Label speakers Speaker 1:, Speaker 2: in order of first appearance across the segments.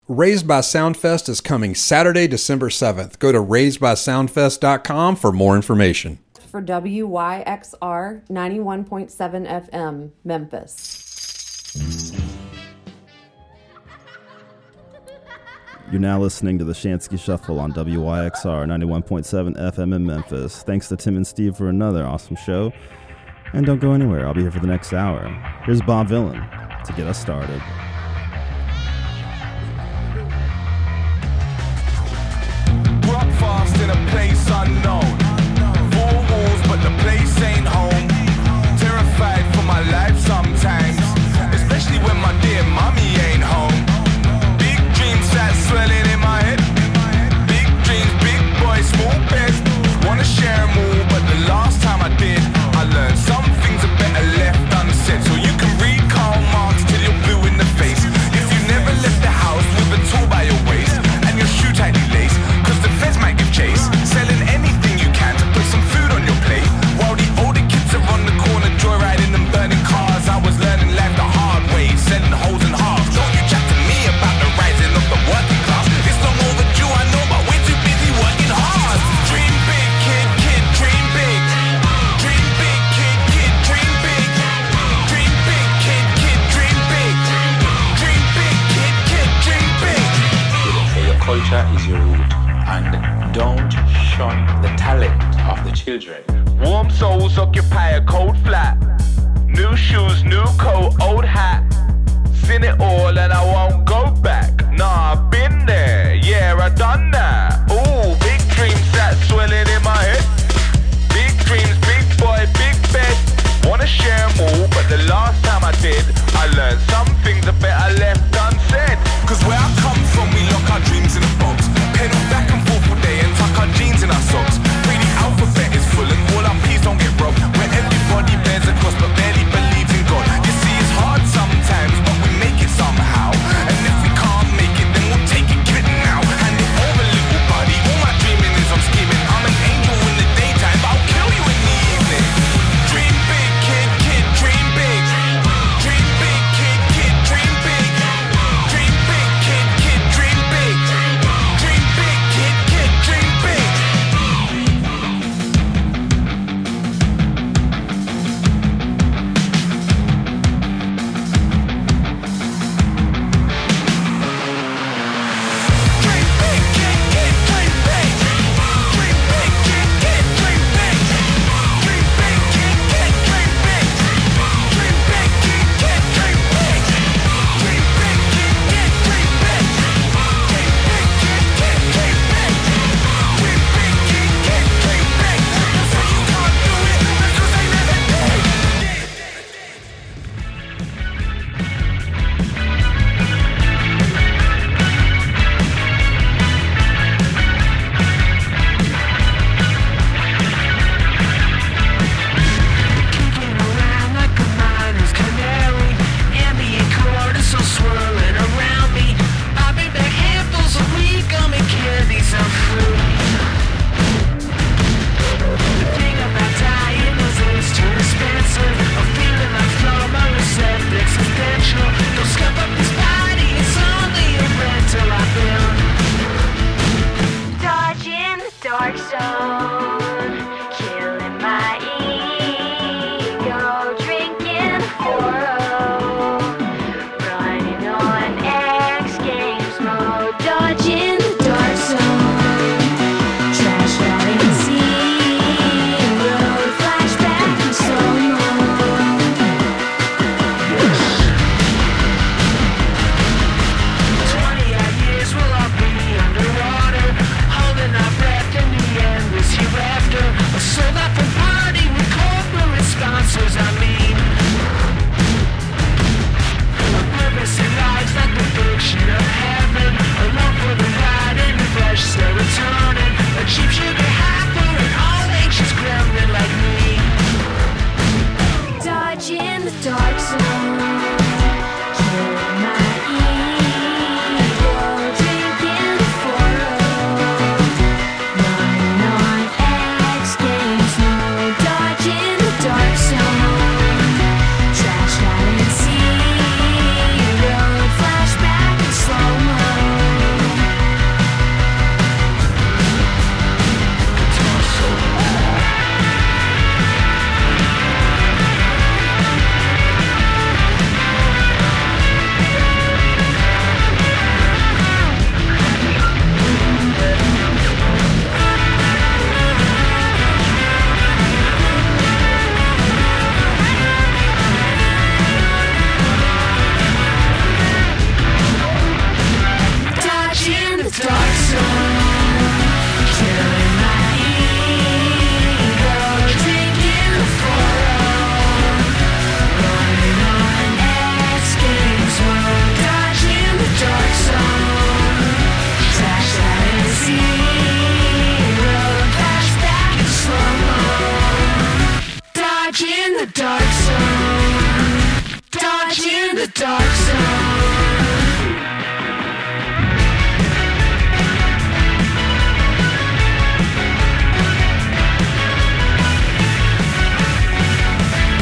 Speaker 1: Raised by Soundfest is coming Saturday, December 7th. Go to raisedbysoundfest.com for more information.
Speaker 2: For WYXR 91.7 FM, Memphis.
Speaker 3: You're now listening to the Shansky Shuffle on WYXR 91.7 FM in Memphis. Thanks to Tim and Steve for another awesome show. And don't go anywhere. I'll be here for the next hour. Here's Bob Vylan to get us started.
Speaker 4: Rock fast in a place unknown. 4 walls, but the place ain't home. Terrified for my life sometimes, especially when my dear mommy ain't home. Big dreams start swelling in my head. Big dreams, big boy, small beds. Wanna share them all, but the last time I did, I learned some things are better left unsaid. So you can read Karl Marx till you're blue in the face. If you never left the house with a tool by your waist and your shoe tightly laced, cause the feds might give chase. Selling anything you can to put some food on your plate. While the older kids are on the corner joyriding and burning cars, I was learning life the hard way, selling holes and halves. Don't you chat to me about the rising of the working class. It's long overdue, I know, but we're too busy working hard. Dream big, kid, dream big. Dream big, kid, dream big. Dream big, kid, dream big. Dream big, kid, dream big.
Speaker 5: Your culture is your root, and don't shun the talent of the children.
Speaker 4: Warm souls occupy a cold flat. New shoes, new coat, old hat. Seen it all and I won't go back. Nah, I've been there, yeah, I done that. Ooh, big dreams that swelling in my head. Big dreams, big boy, big bed. Wanna share them all, but the last time I did, I learned some things are better left unsaid. Cause where I come from, we lock our dreams in a box. Pedal back and forth all day and tuck our jeans in our socks. Pray the alphabet is full and all our P's don't get robbed. Where everybody bears a cross but barely believes in God. You see, it's hard sometimes, but we make it somehow. And if we can't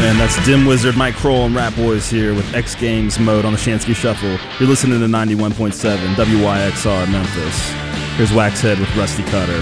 Speaker 3: man, that's Dim Wizard, Mike Kroll, and Rat Boys here with X Games mode on the Shansky Shuffle. You're listening to 91.7 WYXR Memphis. Here's Waxhead with Rusty Cutter.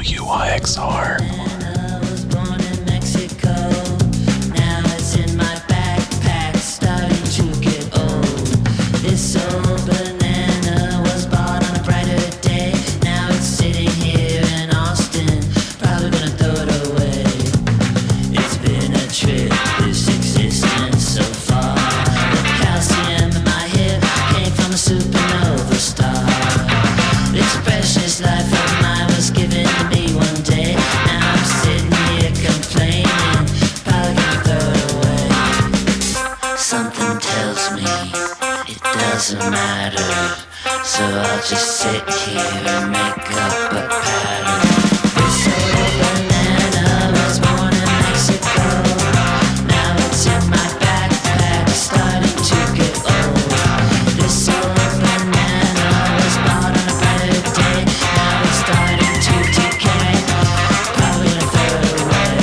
Speaker 6: WYXR.
Speaker 7: I was born in Mexico. Now it's in my backpack, starting to get old. This old banana was bought on a brighter day. Now it's sitting here in Austin, probably gonna throw it away. It's been a trip, this existence so far. The calcium in my hip came from a supernova star. This precious life of mine was given to me one day. Now I'm sitting here complaining, probably gonna throw it away. Something tells me it doesn't matter, so I'll just sit here and make up a pattern. This old banana was born in Mexico. Now it's in my backpack, starting to get old. This old banana was bought on a brighter day. Now it's starting to decay, probably gonna throw it away.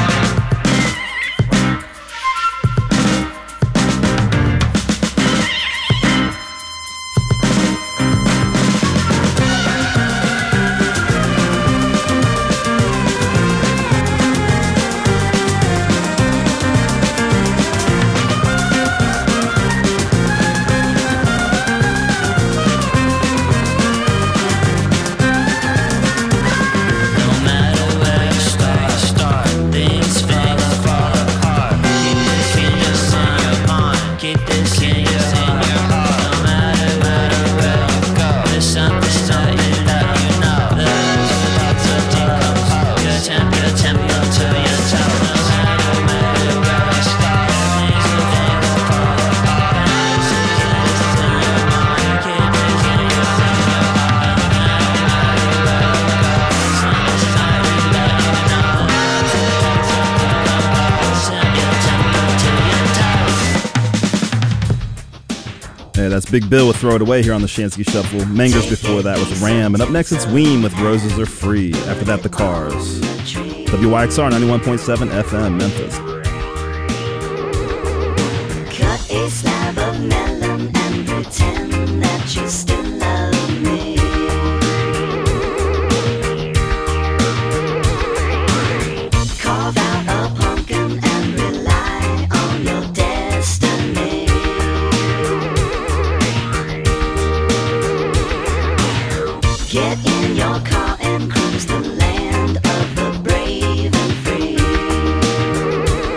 Speaker 7: No matter where you start, things fall apart. Keep this in your mind, keep this in your heart. No matter where you go, there's something that you know. The thoughts are decompose, your temper to your toe. No matter where you start, things will fall apart. Keep this in your mind, keep this in your heart. No matter where you go, something's that you know.
Speaker 3: Hey, that's Big Bill with Throw It Away here on the Shansky Shuffle. Mangoes before that with Ram. And up next it's Weem with Roses Are Free. After that, The Cars. WYXR 91.7 FM, Memphis.
Speaker 7: Cut a slab of melon and pretend that you still love me. Carve out a pumpkin and rely on your destiny. Get in your car and cruise the land of the brave and free.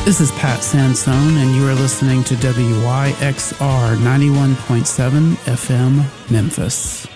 Speaker 6: This is Pat Sansone, and you are listening to WYXR 91.7 FM Memphis.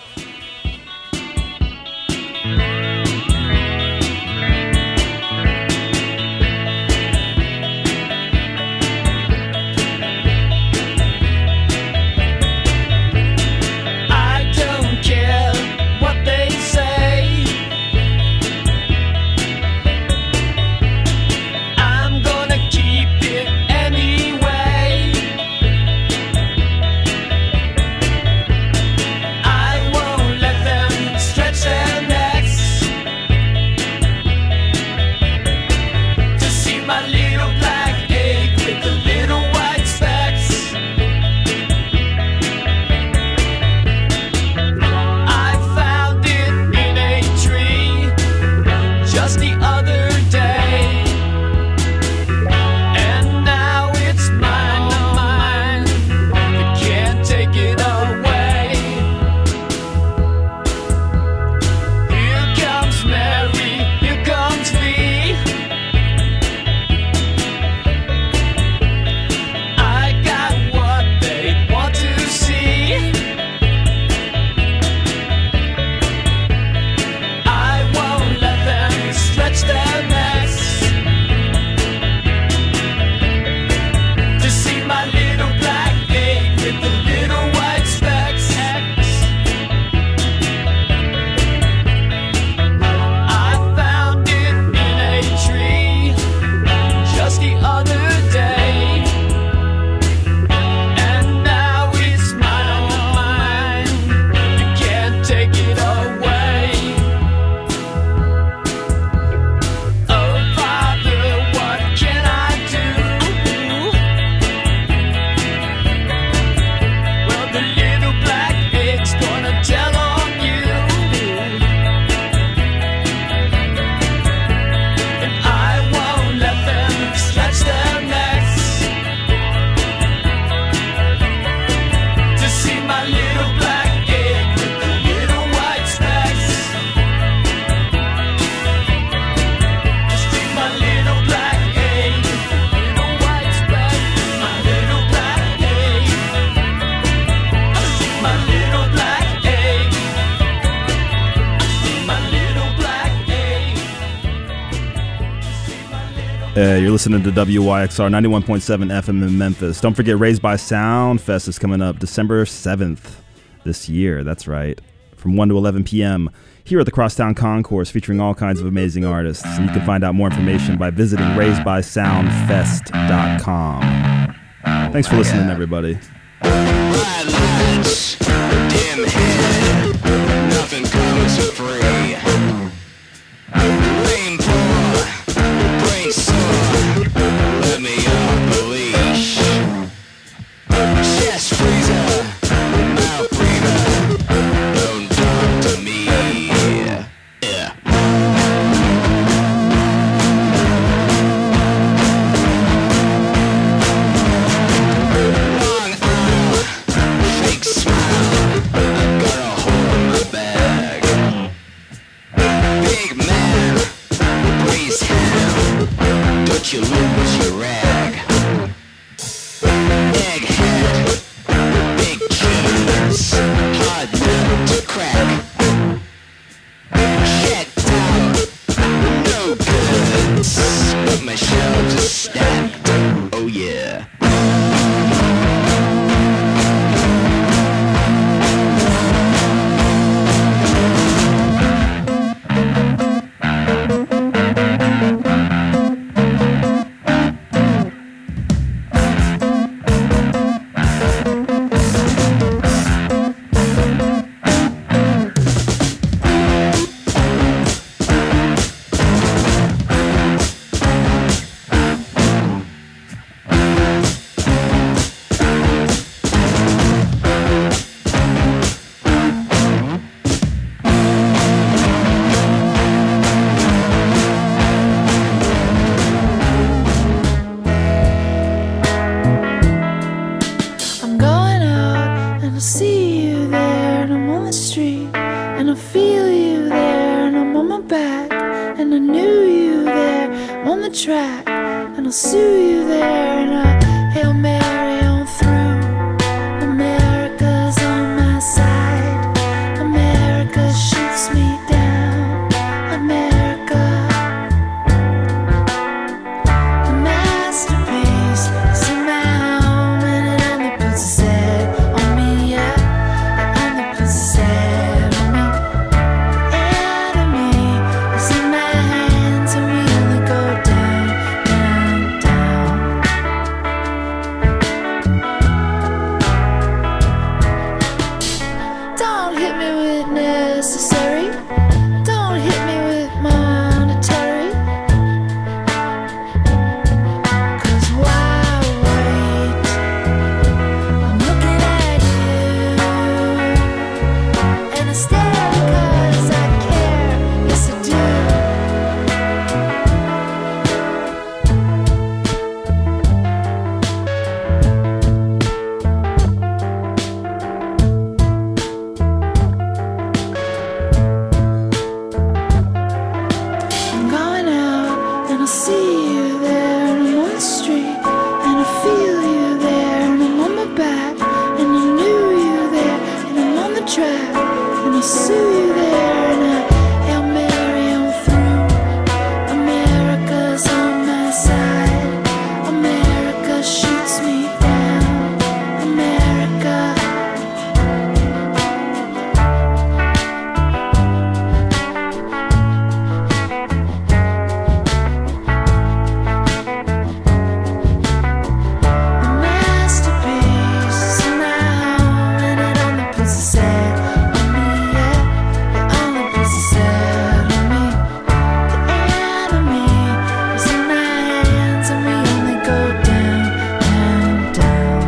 Speaker 3: You're listening to WYXR 91.7 FM in Memphis. Don't forget, Raised by Sound Fest is coming up December 7th this year. That's right. From 1 to 11 p.m. here at the Crosstown Concourse, featuring all kinds of amazing artists. And you can find out more information by visiting raisedbysoundfest.com. Thanks for listening, everybody.
Speaker 4: Bright lights, dim head, nothing comes for free. Rain pour, brain sore, let me off the leash. Chest freezer, mouth breather, don't talk to me. Yeah. Long arm, fake smile, I got a hole in my bag. Big man, raise hand, don't you lose your rag. Egghead, big cheese, hard nut to crack. Checked out, no goods, but my shelves are stacked. Oh yeah.
Speaker 8: I'm going out and I see you there, and I'm on the street and I feel you there, and I'm on my back and I knew you there. I'm on the track and I'll sue you there, and I Hail Mary on through. America's on my side. America shoots me down. America, a masterpiece is in my home, and it only puts a sad on me, yeah. It only puts a sad on me. The enemy is in my hands, and we only go down, down, down. Don't hit me with necessary. Don't hit me with monetary. 'Cause why wait? I'm looking at you, and I stare because I care. Yes, I do. I'm going out and I see you there, and I'm on the street and I feel you there, and I'm on my back and I knew you there, and I'm on the track and I sue you there, and I Hail Mary on through. America's on my side. America shoots me down. America. A masterpiece is in my home, and it only puts a sad on me, yeah. It only puts a sad on me. The enemy is in my hands, and we only go down, down, down.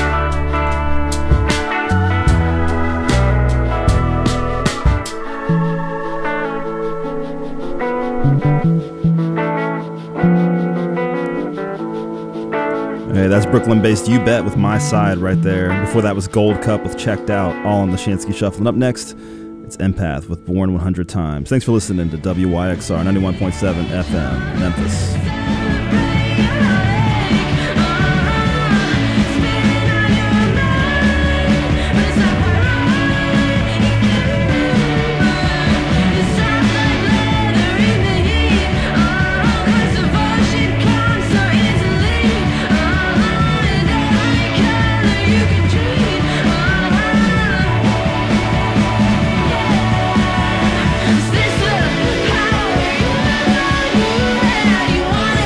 Speaker 3: Hey, that's Brooklyn-based You Bet with My Side right there. Before that was Gold Cup with Checked Out, all on the Shansky Shuffle. And up next, it's Empath with Born 100 Times. Thanks for listening to WYXR 91.7 FM, Memphis.
Speaker 7: Is this the power you want?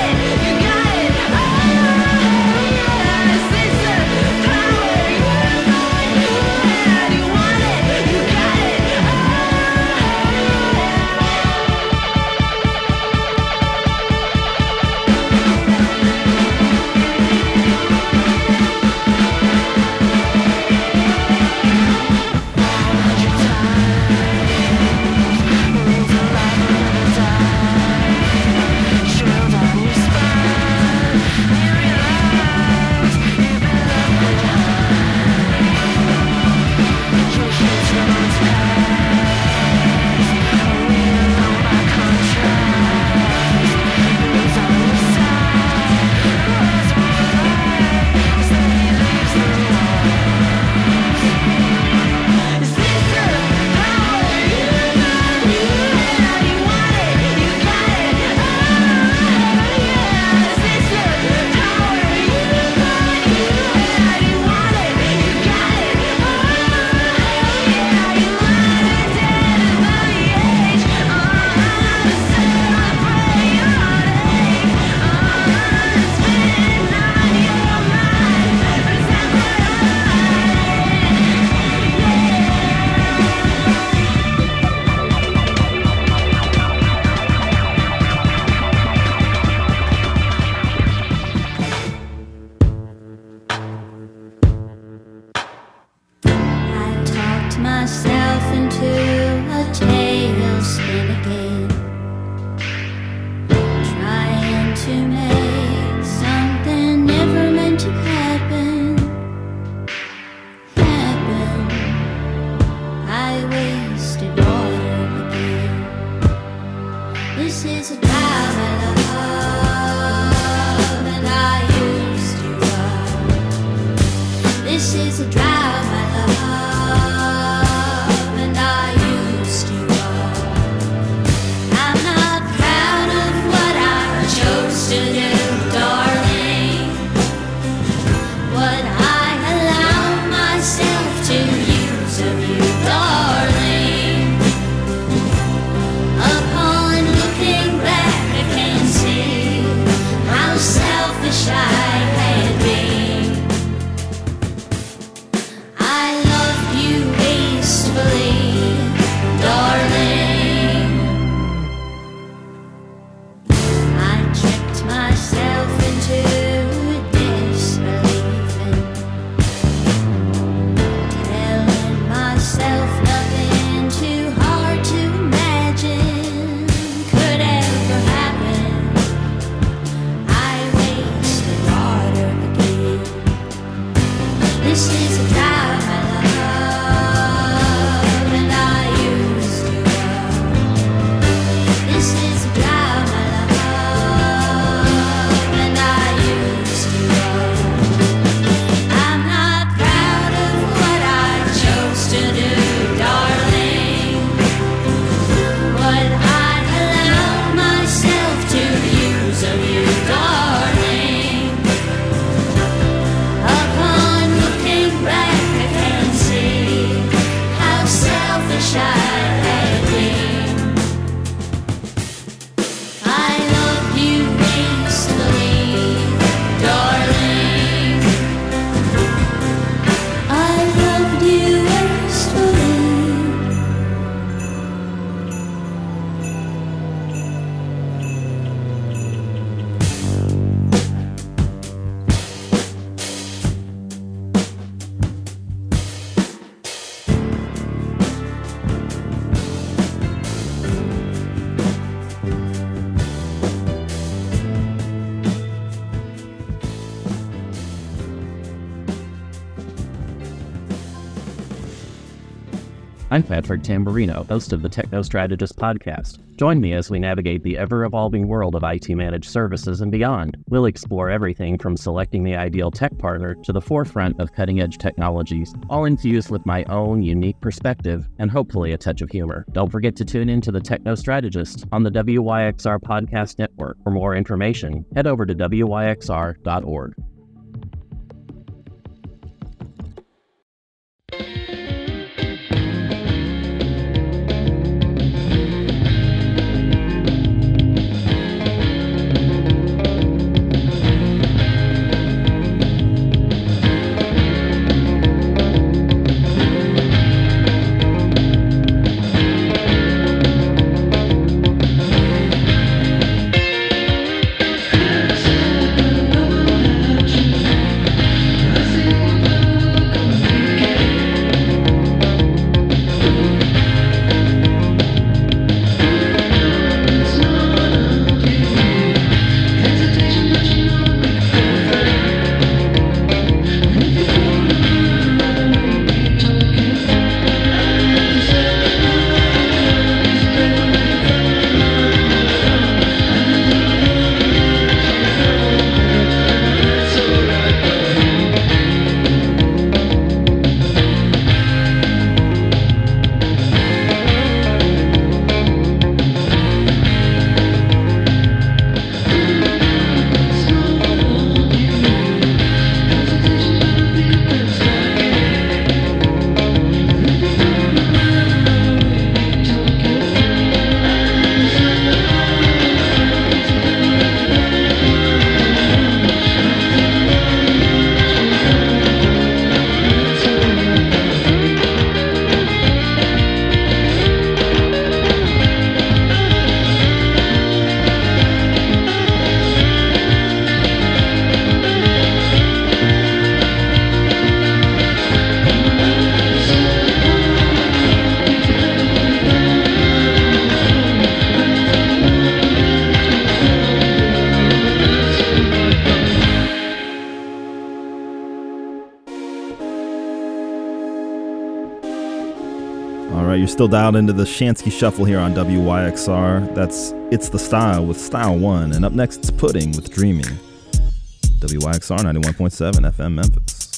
Speaker 8: This is a time I love.
Speaker 7: of you, darling. Upon looking back, I can see how selfish I had been. I loved you wastefully, darling. I tricked myself into disbelief and telling myself nothing too hard to imagine could ever happen. I wasted water again. This is a drought, my love, and I used to love. This is a drought, my love, and I used to love. I'm not proud of what I chose to do, darling. What I allowed myself to use of you, darling. Upon looking back, I can see how selfish I had been. I loved you wastefully, darling. I loved you wastefully.
Speaker 9: I'm Patrick Tamburino, host of the Techno Strategist podcast. Join me as we navigate the ever-evolving world of IT managed services and beyond. We'll explore everything from selecting the ideal tech partner to the forefront of cutting-edge technologies, all infused with my own unique perspective and hopefully a touch of humor. Don't forget to tune in to the Techno Strategist on the WYXR Podcast Network. For more information, head over to wyxr.org.
Speaker 3: You're still dialed into the Shansky Shuffle here on WYXR. That's It's the Style with Style One. And up next, it's Pudding with Dreaming. WYXR 91.7 FM Memphis.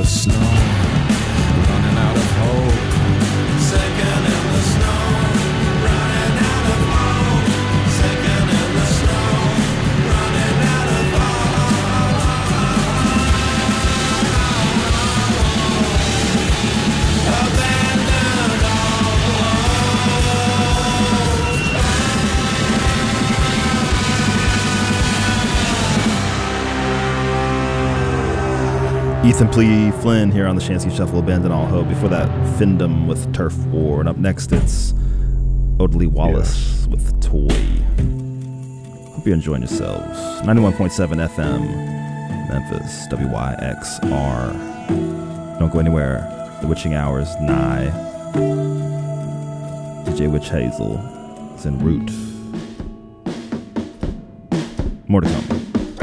Speaker 4: the snow, running out of hope. Sinking in the snow, running out of hope. Sinking in the snow, running out of hope. Abandoned
Speaker 3: Ethan P. Flynn here on the Shanty Shuffle, Abandon All Hope. Before that, Findom with Turf War. And up next, it's Odalie Wallace with Toy. Hope you're enjoying yourselves. 91.7 FM, Memphis, WYXR. Don't go anywhere. The witching hour is nigh. DJ Witch Hazel is en route. More to come.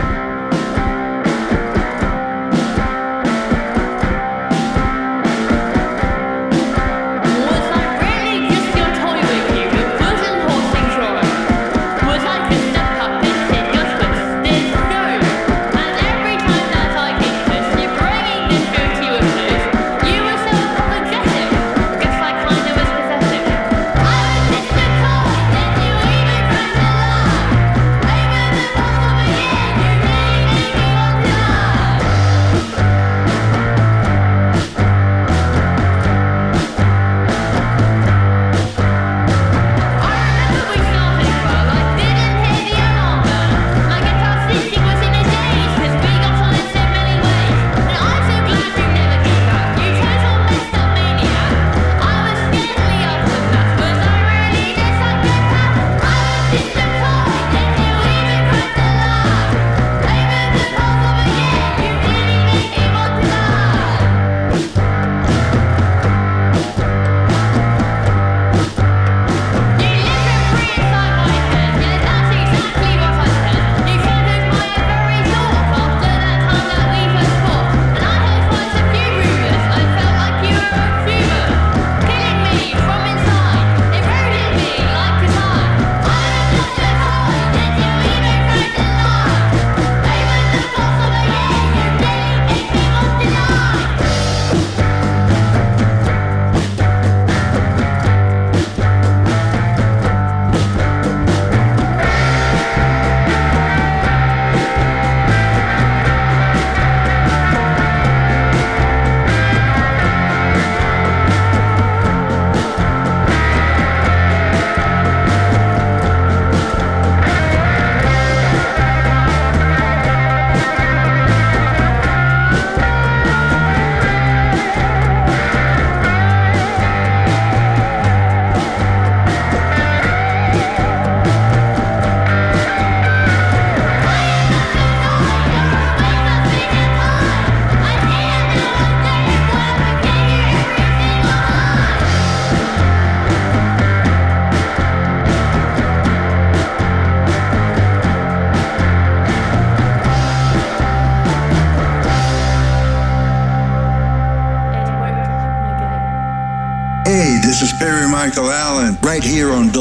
Speaker 10: This is Perry Michael Allen, right here on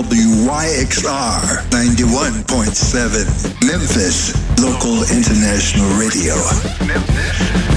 Speaker 10: WYXR 91.7, Memphis, local international radio. Memphis.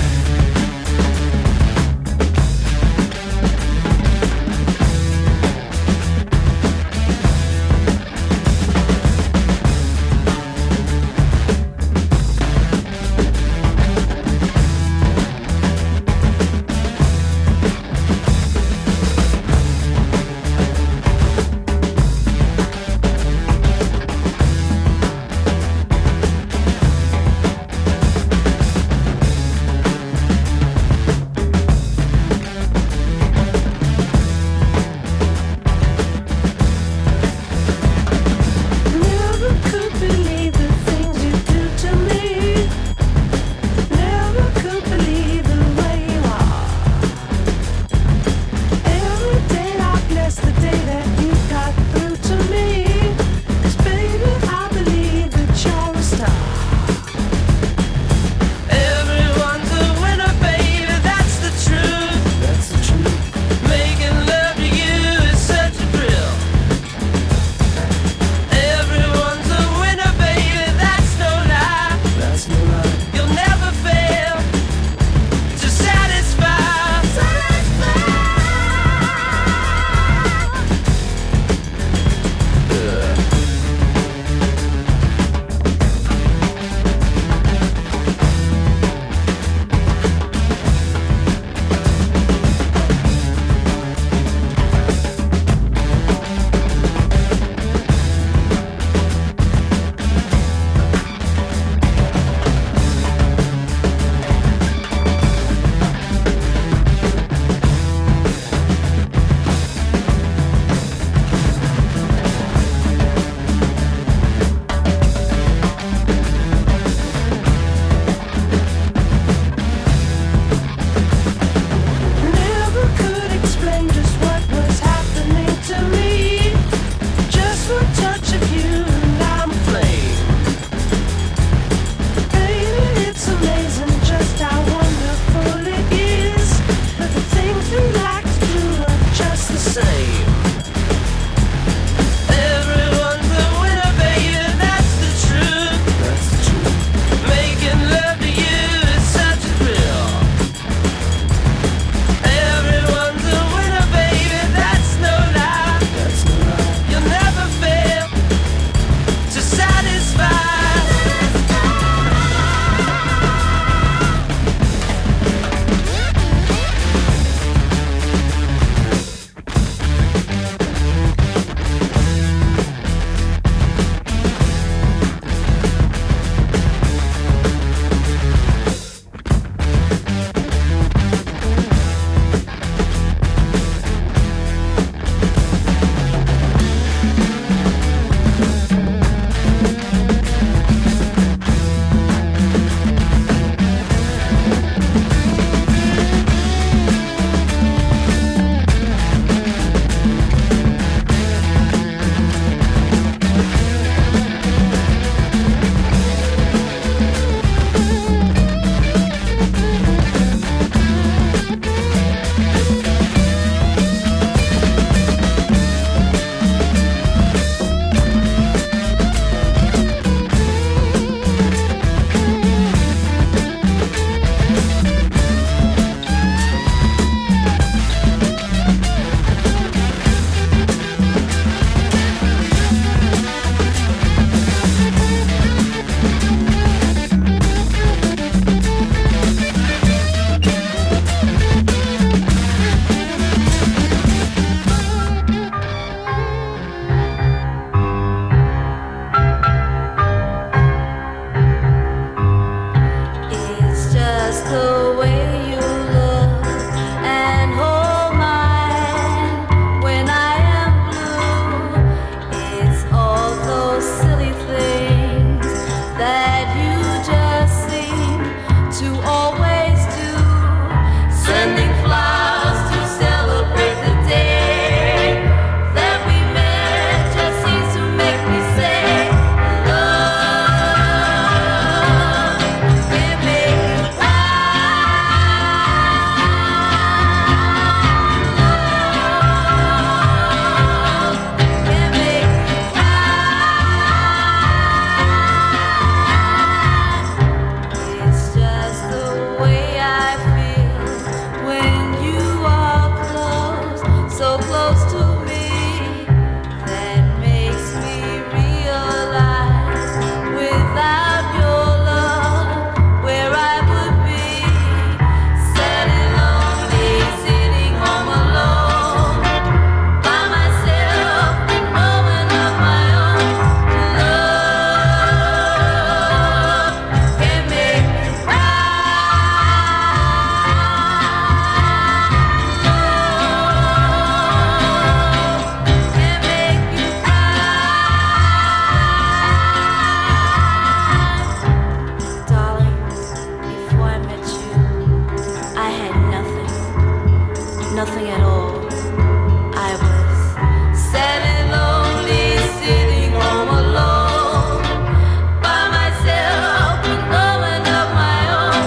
Speaker 7: nothing at all. I was sad and lonely, sitting home alone by myself, with no one of my own.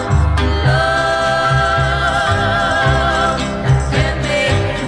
Speaker 7: Love can make you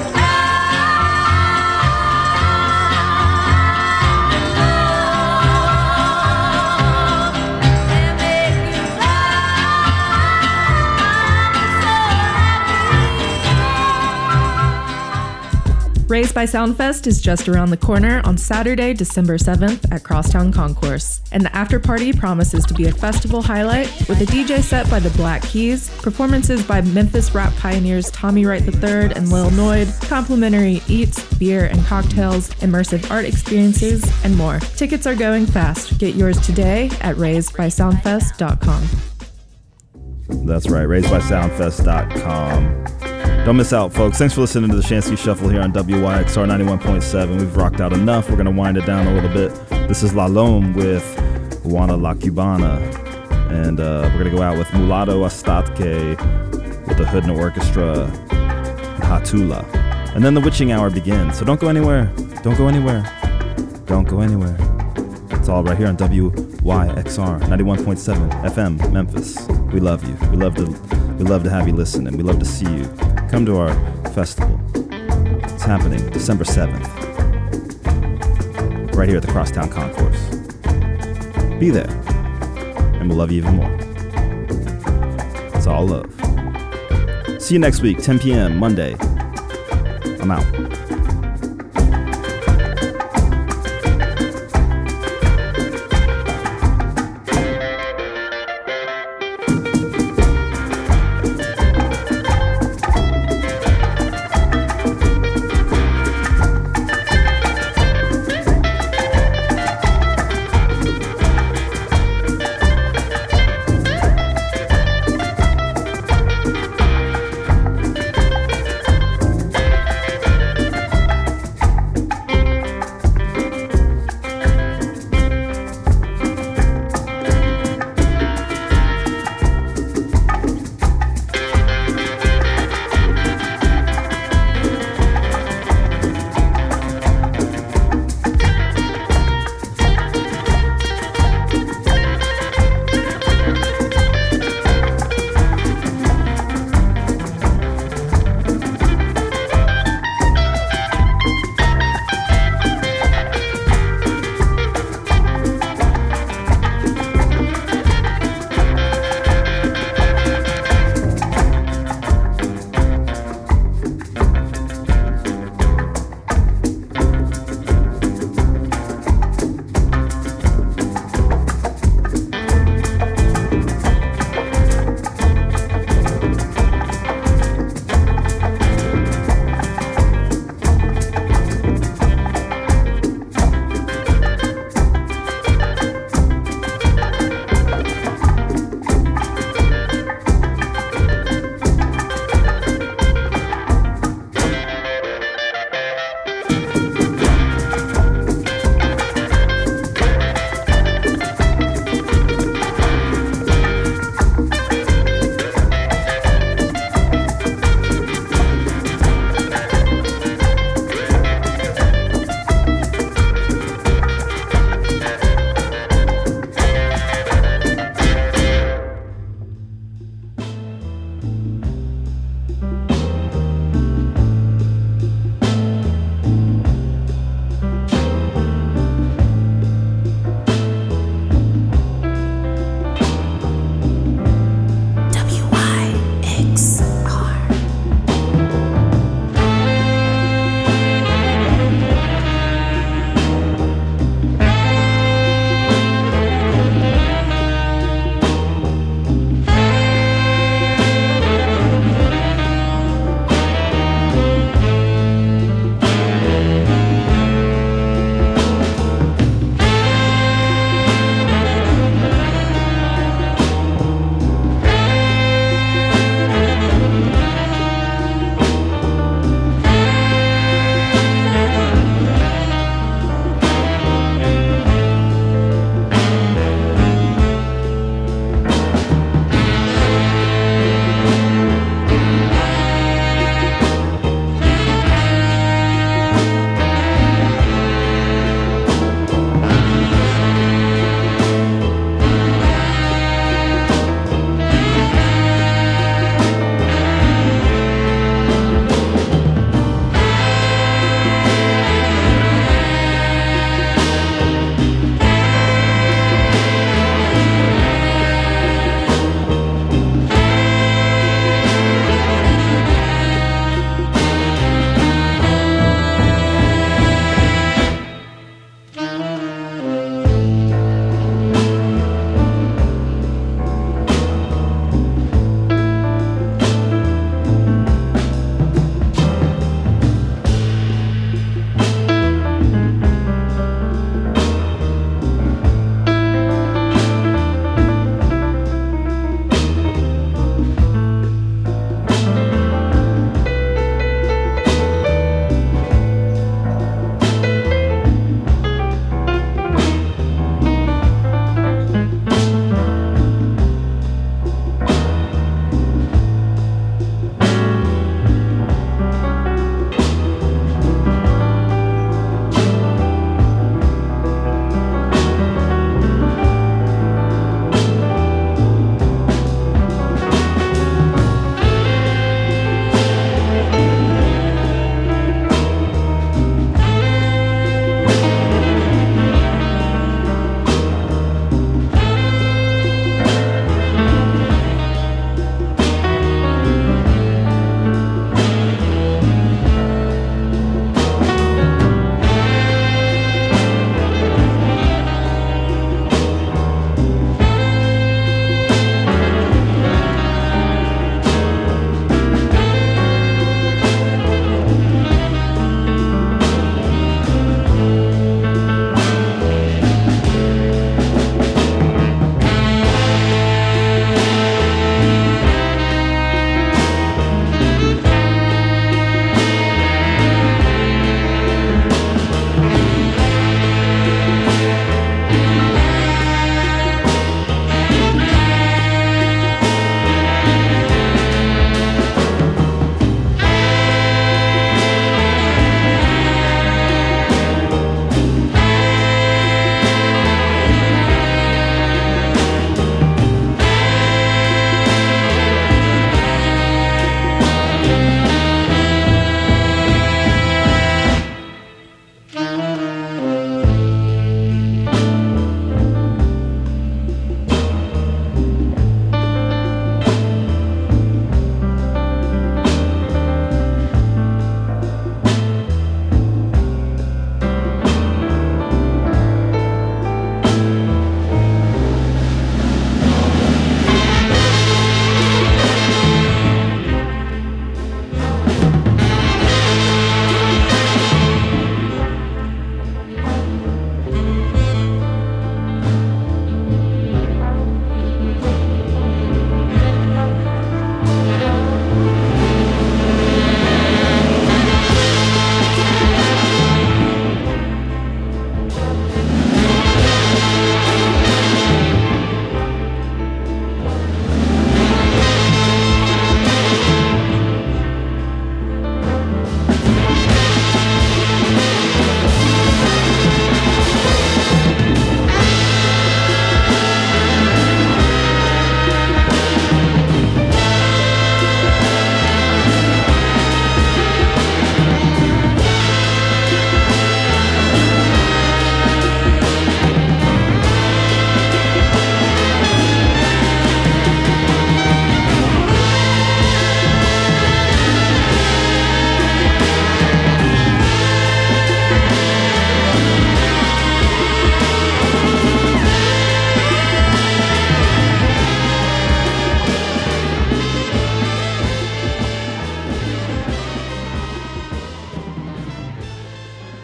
Speaker 11: Raised by Soundfest is just around the corner on Saturday, December 7th at Crosstown Concourse. And the after party promises to be a festival highlight with a DJ set by the Black Keys, performances by Memphis rap pioneers Tommy Wright III and Lil Noid, complimentary eats, beer and cocktails, immersive art experiences, and more. Tickets are going fast. Get yours today at raisedbysoundfest.com.
Speaker 3: That's right, raisedbysoundfest.com. Don't miss out, folks. Thanks for listening to the Shansky Shuffle here on WYXR 91.7. We've rocked out enough. We're going to wind it down a little bit. This is La Lome with Juana La Cubana. And we're going to go out with Mulatto Astatke with the Hoodna Orchestra, Hatula. And then the witching hour begins. So don't go anywhere. Don't go anywhere. Don't go anywhere. It's all right here on WYXR 91.7 FM Memphis. We love you. We love to have you listen, and we love to see you. Come to our festival. It's happening December 7th. Right here at the Crosstown Concourse. Be there. And we'll love you even more. It's all love. See you next week, 10 p.m. Monday. I'm out.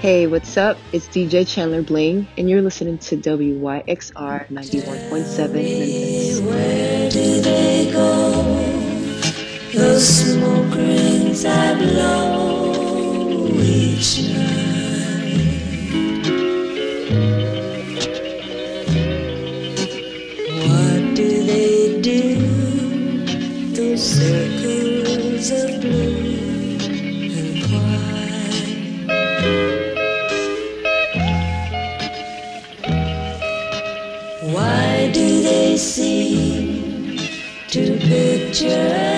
Speaker 12: Hey, what's up? It's DJ Chandler Bling, and you're listening to WYXR 91.7 Memphis.
Speaker 7: Where do they go? Those smoke rings I blow each night. What do they do? Those circles of blue and white. Why do they seem to picture